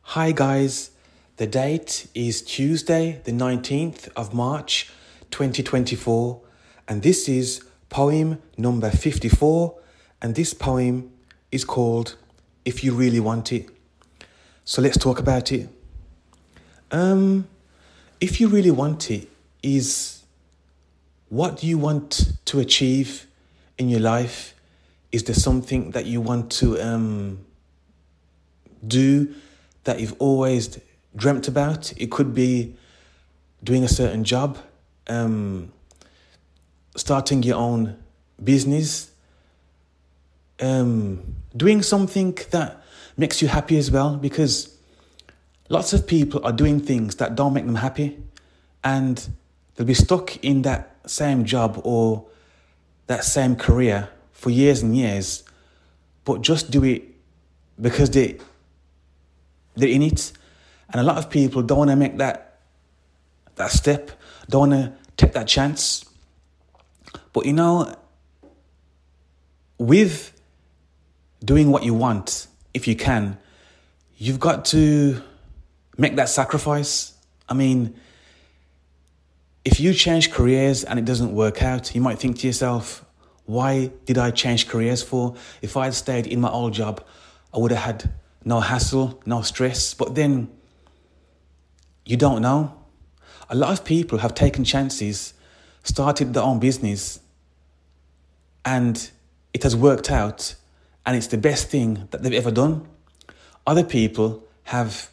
Hi guys, the date is Tuesday the 19th of March 2024 and this is poem number 54 and this poem is called If You Really Want It. So let's talk about it. If you really want it is what do you want to achieve in your life? Is there something that you want to do that you've always dreamt about? It could be doing a certain job, starting your own business, doing something that makes you happy as well, because lots of people are doing things that don't make them happy and they'll be stuck in that same job or that same career for years and years, but just do it because they're in it. And a lot of people don't want to make that step, don't want to take that chance. But you know, with doing what you want, if you can, you've got to make that sacrifice. I mean, if you change careers and it doesn't work out, you might think to yourself, why did I change careers for? If I had stayed in my old job, I would have had no hassle, no stress. But then you don't know. A lot of people have taken chances, started their own business, and it has worked out, and it's the best thing that they've ever done. Other people have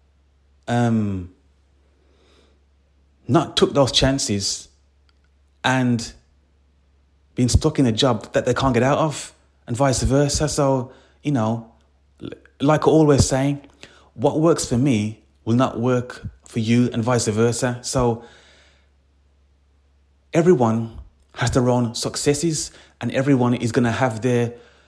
not took those chances and been stuck in a job that they can't get out of, and vice versa. So, you know, like I always say, what works for me will not work for you and vice versa. So everyone has their own successes and everyone is going to have their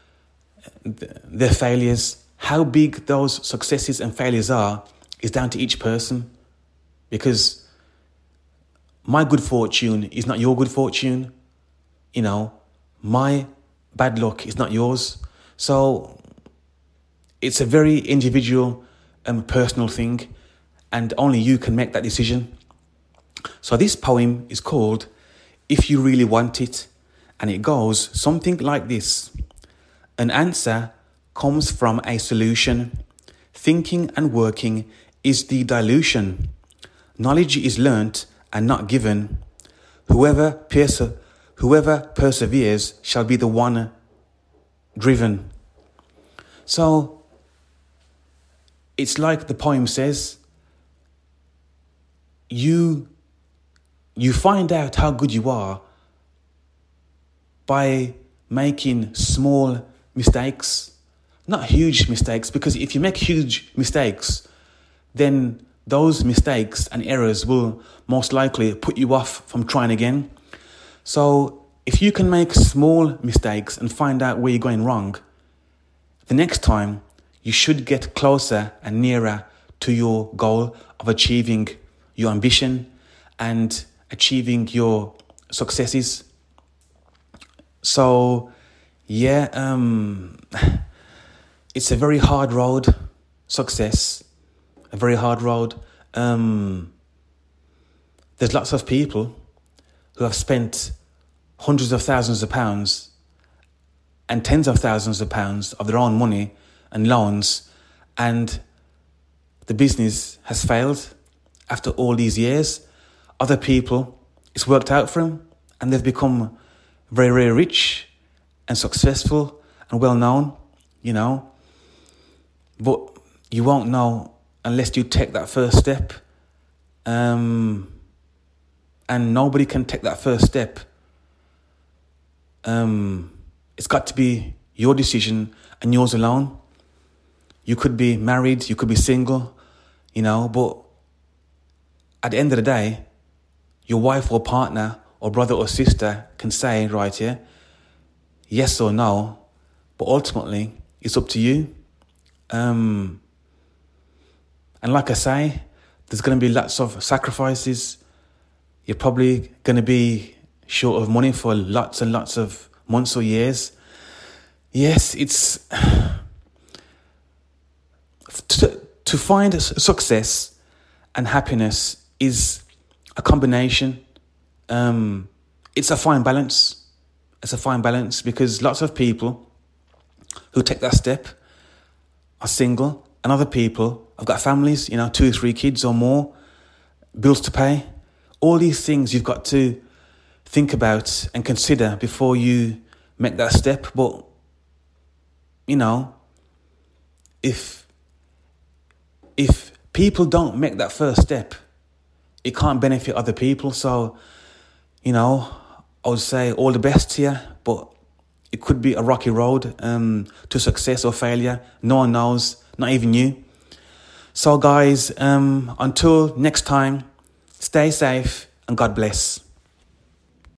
failures. How big those successes and failures are is down to each person, because my good fortune is not your good fortune. You know, my bad luck is not yours. So it's a very individual and personal thing, and only you can make that decision. So this poem is called If You Really Want It, and it goes something like this. An answer comes from a solution. Thinking and working is the dilution. Knowledge is learnt and not given. Whoever perseveres shall be the one driven. So it's like the poem says, you find out how good you are by making small mistakes, not huge mistakes, because if you make huge mistakes, then those mistakes and errors will most likely put you off from trying again. So if you can make small mistakes and find out where you're going wrong, the next time you should get closer and nearer to your goal of achieving your ambition and achieving your successes. So, yeah, it's a very hard road, success, a very hard road. There's lots of people who have spent hundreds of thousands of pounds and tens of thousands of pounds of their own money and loans, and the business has failed after all these years. Other people, it's worked out for them and they've become very, very rich and successful and well known, you know. But you won't know unless you take that first step. And nobody can take that first step. It's got to be your decision and yours alone. You could be married, you could be single, you know, but at the end of the day, your wife or partner or brother or sister can say right here, yes or no, but ultimately it's up to you. And like I say, there's going to be lots of sacrifices. You're probably going to be short of money for lots and lots of months or years. Yes, it's to find success and happiness is a combination. It's a fine balance. It's a fine balance because lots of people who take that step are single, and other people have got families, 2 or 3 kids or more, bills to pay. All these things you've got to think about and consider before you make that step. But, if people don't make that first step, it can't benefit other people. So, I would say all the best to you, but it could be a rocky road to success or failure. No one knows, not even you. So guys, until next time, stay safe and God bless.